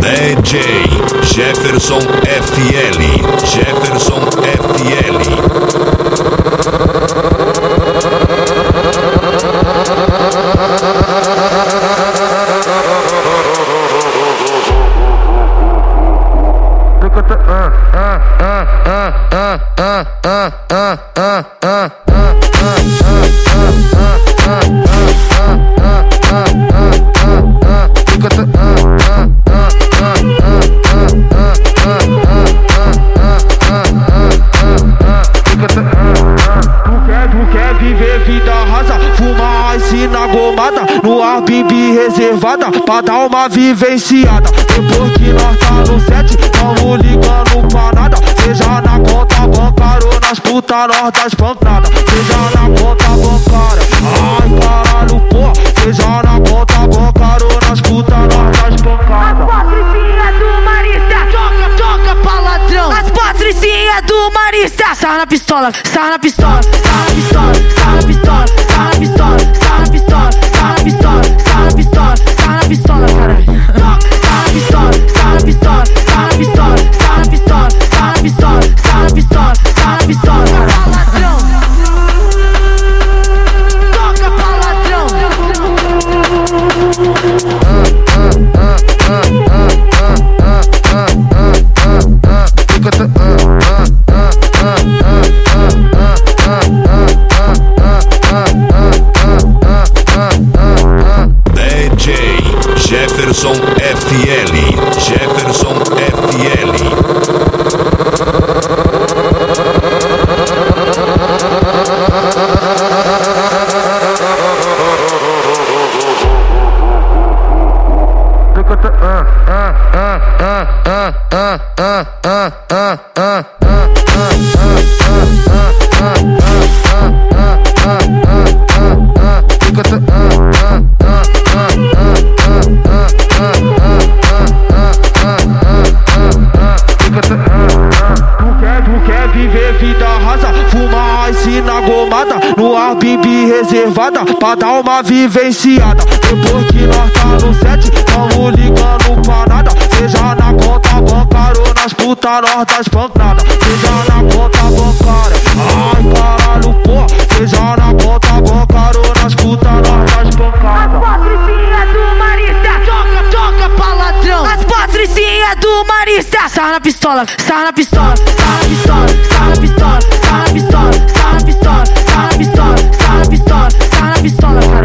DJ Jefferson FL, Jefferson FL. No ar, bibi reservada, pra dar uma vivenciada. Depois que nós tá no set, tamo ligando pra nada. Seja na conta bancária ou nas putas, nós das pancadas. Seja na conta bancária, ai caralho, porra. Seja na conta bancária ou nas putas, nós das pancadas. As patricinhas do Marista, toca pra ladrão. As patricinhas do Marista, sarra na pistola, sarra na pistola, sarra na pistola, sarra na pistola, sarra na pistola, sarra na pistola, sarra na pistola, sarra na pistola, sarra na pistola, caralho. Sarra na pistola, sarra na pistola, sarra na pistola, sarra na pistola, sarra na pistola, sarra na pistola, sarra na pistola, caralho. Toca pra ladrão. DJ Jefferson FL, Jefferson FL. No ar, bibi reservada, pra dar uma vivenciada. Depois que nós tá no set, tamo ligando pra nada. Seja na conta bancária ou nas putas, nós das pancadas. Seja na conta bancária, ai caralho, porra. Seja na conta bancária ou nas putas, nós das pancadas. As patricinhas do Marista, toca pra ladrão. As patricinhas do Marista, sarra na pistola, sarra na pistola, sarra na pistola, sarra na pistola, sarra na pistola, sarra na pistola, sarra na pistola, sarra na pistola, sarra na pistola,